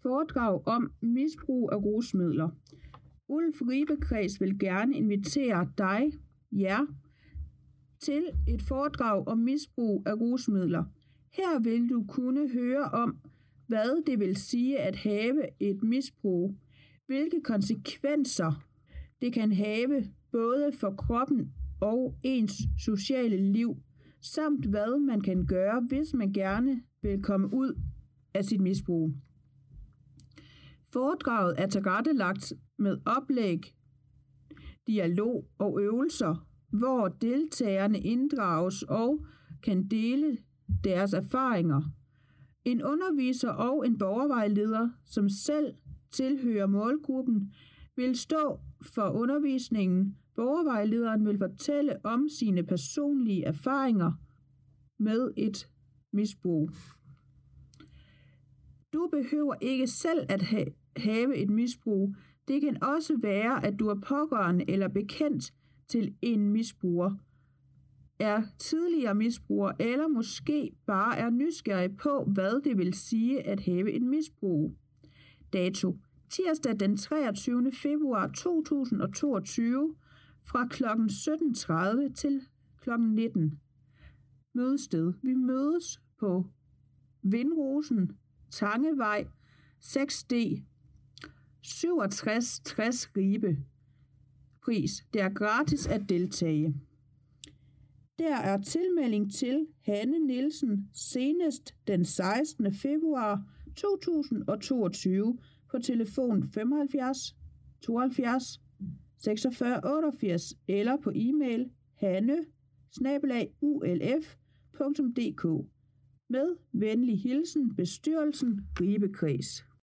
Foredrag om misbrug af rusmidler. Ulf Ribe-kreds vil gerne invitere jer, til et foredrag om misbrug af rusmidler. Her vil du kunne høre om, hvad det vil sige at have et misbrug, hvilke konsekvenser det kan have både for kroppen og ens sociale liv, samt hvad man kan gøre, hvis man gerne vil komme ud af sit misbrug. Foredraget er tilrettelagt med oplæg, dialog og øvelser, hvor deltagerne inddrages og kan dele deres erfaringer. En underviser og en borgervejleder, som selv tilhører målgruppen, vil stå for undervisningen. Borgervejlederen vil fortælle om sine personlige erfaringer med et misbrug. Du behøver ikke selv at have et misbrug. Det kan også være, at du er pårørende eller bekendt til en misbruger, er tidligere misbruger eller måske bare er nysgerrig på, hvad det vil sige at have et misbrug. Dato: tirsdag den 23. februar 2022 fra kl. 17.30 til kl. 19. Mødested: vi mødes på Vindrosen, Tangevej 6D 6760 Ribe. Pris: det er gratis at deltage. Der er tilmelding til Hanne Nielsen senest den 16. februar 2022 på telefon 75 72 46 88 eller på e-mail hanne@ulf.dk. Med venlig hilsen, bestyrelsen, Ribe-kreds.